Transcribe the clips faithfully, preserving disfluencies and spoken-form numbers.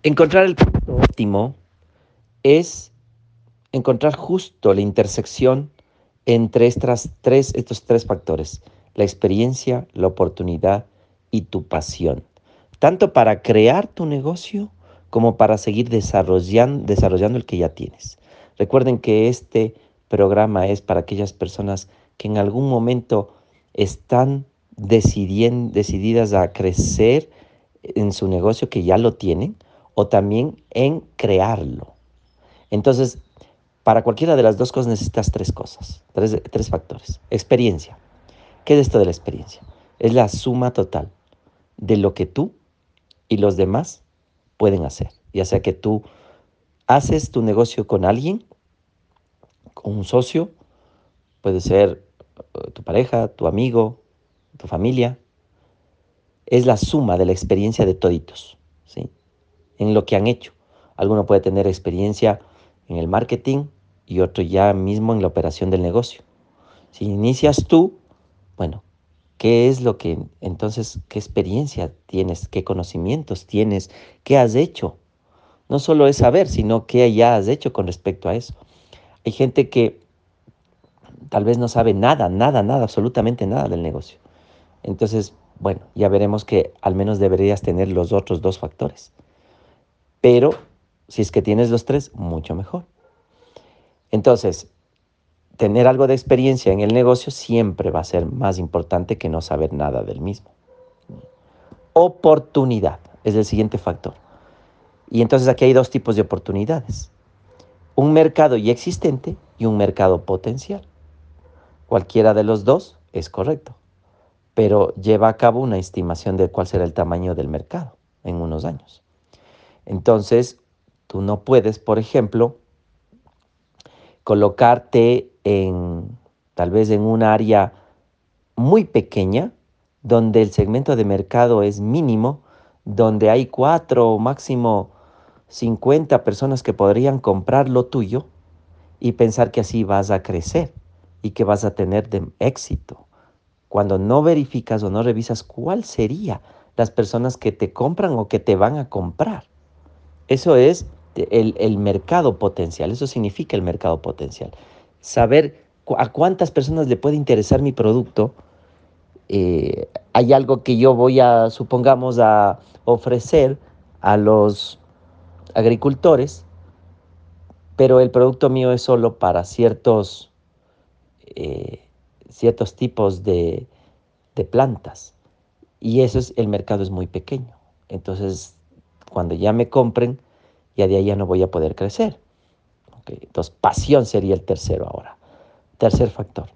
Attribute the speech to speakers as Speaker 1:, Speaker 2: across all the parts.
Speaker 1: Encontrar el punto óptimo es encontrar justo la intersección entre estas tres, estos tres factores: la experiencia, la oportunidad y tu pasión, tanto para crear tu negocio como para seguir desarrollando, desarrollando el que ya tienes. Recuerden que este programa es para aquellas personas que en algún momento están decidien- decididas a crecer en su negocio, que ya lo tienen, o también en crearlo. Entonces, para cualquiera de las dos cosas necesitas tres cosas, tres, tres factores. Experiencia. ¿Qué es esto de la experiencia? Es la suma total de lo que tú y los demás pueden hacer. Ya sea que tú haces tu negocio con alguien, con un socio, puede ser uh, tu pareja, tu amigo, tu familia. Es la suma de la experiencia de toditos, ¿sí? En lo que han hecho. Alguno puede tener experiencia en el marketing y otro ya mismo en la operación del negocio. Si inicias tú, bueno, ¿qué es lo que entonces, qué experiencia tienes, qué conocimientos tienes, qué has hecho? No solo es saber, sino qué ya has hecho con respecto a eso. Hay gente que tal vez no sabe nada, nada, nada, absolutamente nada del negocio. Entonces, bueno, ya veremos que al menos deberías tener los otros dos factores. Pero si es que tienes los tres, mucho mejor. Entonces, tener algo de experiencia en el negocio siempre va a ser más importante que no saber nada del mismo. Oportunidad es el siguiente factor. Y entonces aquí hay dos tipos de oportunidades: un mercado ya existente y un mercado potencial. Cualquiera de los dos es correcto, pero lleva a cabo una estimación de cuál será el tamaño del mercado en unos años. Entonces, tú no puedes, por ejemplo, colocarte en tal vez en un área muy pequeña, donde el segmento de mercado es mínimo, donde hay cuatro o máximo cincuenta personas que podrían comprar lo tuyo, y pensar que así vas a crecer y que vas a tener de éxito, cuando no verificas o no revisas cuál sería las personas que te compran o que te van a comprar. Eso es el, el mercado potencial, eso significa el mercado potencial. Saber cu- a cuántas personas le puede interesar mi producto. Eh, hay algo que yo voy a, supongamos, a ofrecer a los agricultores, pero el producto mío es solo para ciertos, eh, ciertos tipos de, de plantas. Y eso es, el mercado es muy pequeño. Entonces, cuando ya me compren, ya de ahí ya no voy a poder crecer. ¿Okay? Entonces, pasión sería el tercero ahora. Tercer factor.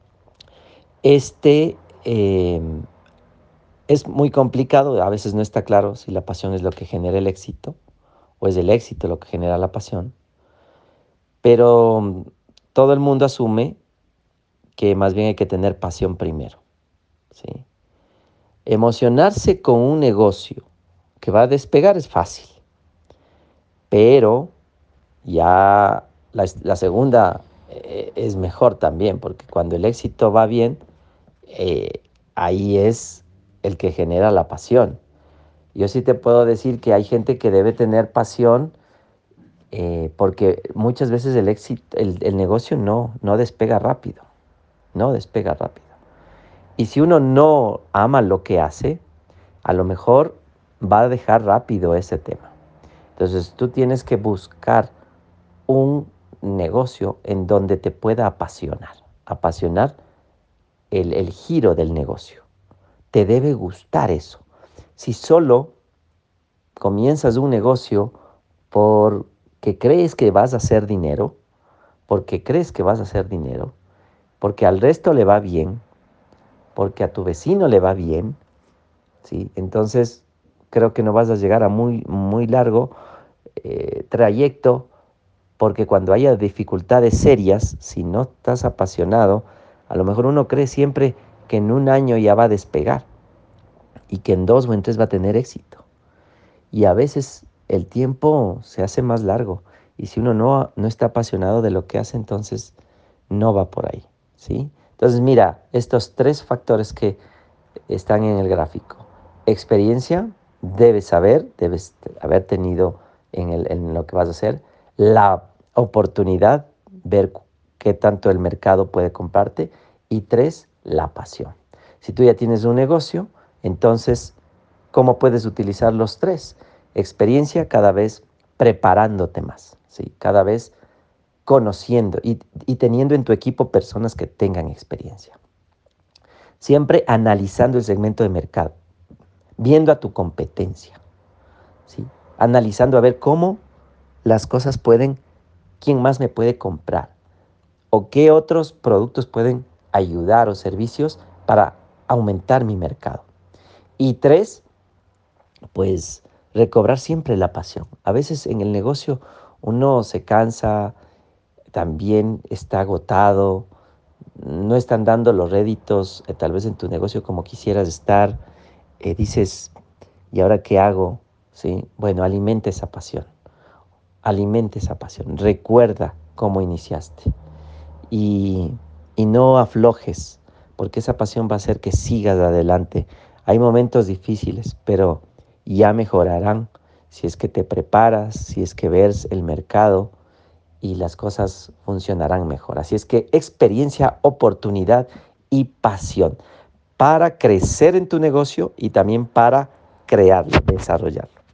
Speaker 1: Este eh, es muy complicado, a veces no está claro si la pasión es lo que genera el éxito o es el éxito lo que genera la pasión, pero mm, todo el mundo asume que más bien hay que tener pasión primero, ¿sí? Emocionarse con un negocio que va a despegar es fácil, pero ya la, la segunda eh, es mejor también, porque cuando el éxito va bien, eh, ahí es el que genera la pasión. Yo sí te puedo decir que hay gente que debe tener pasión, eh, porque muchas veces el éxito, el, el negocio no, no despega rápido, no despega rápido. Y si uno no ama lo que hace, a lo mejor va a dejar rápido ese tema. Entonces tú tienes que buscar un negocio en donde te pueda apasionar, apasionar el, el giro del negocio. Te debe gustar eso. Si solo comienzas un negocio porque crees que vas a hacer dinero, porque crees que vas a hacer dinero, porque al resto le va bien, porque a tu vecino le va bien, ¿sí? Entonces creo que no vas a llegar a muy, muy largo eh, trayecto, porque cuando haya dificultades serias, si no estás apasionado, a lo mejor uno cree siempre que en un año ya va a despegar y que en dos o en tres va a tener éxito. Y a veces el tiempo se hace más largo, y si uno no, no está apasionado de lo que hace, entonces no va por ahí, ¿sí? Entonces mira, estos tres factores que están en el gráfico. Experiencia, debes saber, debes haber tenido en, el, en lo que vas a hacer, la oportunidad, ver qué tanto el mercado puede comprarte, y tres, la pasión. Si tú ya tienes un negocio, entonces, ¿cómo puedes utilizar los tres? Experiencia, cada vez preparándote más, ¿sí? Cada vez conociendo y, y teniendo en tu equipo personas que tengan experiencia. Siempre analizando el segmento de mercado, viendo a tu competencia, ¿sí? Analizando a ver cómo las cosas pueden, quién más me puede comprar o qué otros productos pueden ayudar o servicios para aumentar mi mercado. Y tres, pues recobrar siempre la pasión. A veces en el negocio uno se cansa, también está agotado, no están dando los réditos, eh, tal vez en tu negocio como quisieras estar, eh, dices, ¿y ahora qué hago? ¿Sí? Bueno, alimenta esa pasión, alimenta esa pasión, recuerda cómo iniciaste y, y no aflojes, porque esa pasión va a hacer que sigas adelante. Hay momentos difíciles, pero ya mejorarán si es que te preparas, si es que ves el mercado y las cosas funcionarán mejor. Así es que experiencia, oportunidad y pasión para crecer en tu negocio y también para crearlo, desarrollarlo.